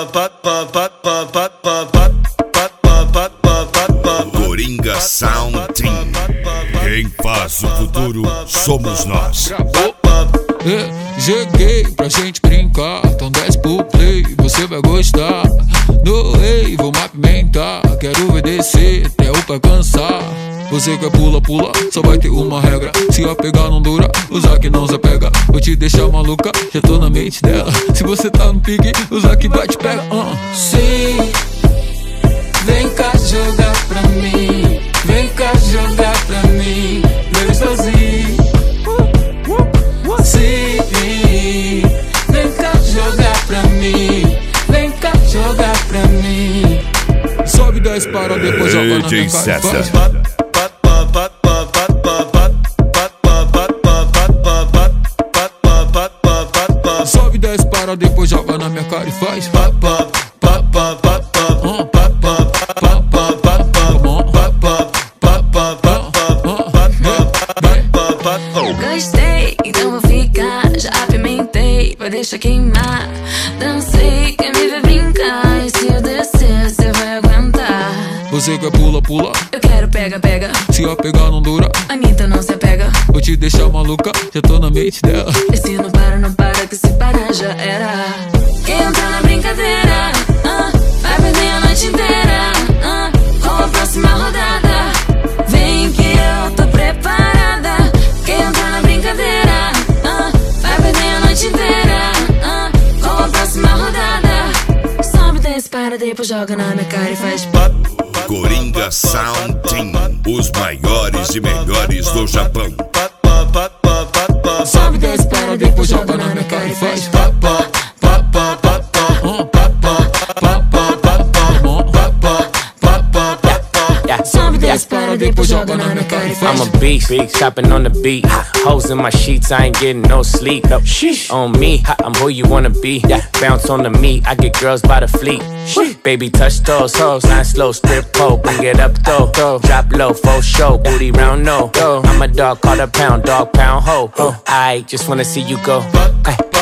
Coringa Sound Team. Quem faz o futuro somos nós. Cheguei pra gente brincar, então desce pro play, você vai gostar. No way, vou me apimentar, quero ver descer até o pé cansar. Você quer pula, pula, só vai ter uma regra. Se a pegar não dura, usar que não se pega. Vou te deixar maluca, já tô na mente dela. Se você tá no pique, usar que vai te pega. Sim, vem cá jogar pra mim. Vem cá jogar pra mim. Bebe sozinho. Sim, vem cá jogar pra mim. Vem cá jogar pra mim. Sobe 10 para, depois joga na minha cara e faz. Sobe 10 para, depois joga na minha cara e faz. Gostei, então vou ficar. Já apimentei, vai deixar queimar. Dancei, quer me ver brincar. E se eu descer, cê vai aguentar. Você quer pula, pula, eu quero pega, pega. Se a pegar não dura, Anitta não se apega. vou te deixar maluca, já tô na mente dela. E se não para, não para, que se parar já era. Quem entra na brincadeira, vai perder a noite inteira, com a próxima rodada. Vem que eu tô preparada. Quem entra na brincadeira, vai perder a noite inteira, com a próxima rodada. Sobe, desce, para, depois joga na minha cara e faz. Coringa Sound Team, os maiores e melhores do Japão. Sobe 10 para, depois joga na minha cara e faz. Sobe 10 para, depois joga na minha cara e faz. I'm a beast, chopping on the beat. Hoes in my sheets, I ain't getting no sleep. On me, I'm who you wanna be. Bounce on the meat, I get girls by the fleet. Baby, touch those hoes, line slow, strip pole, bring it up though. Drop low, full show, booty round no. I'm a dog, call a pound, dog pound ho. I just wanna see you go.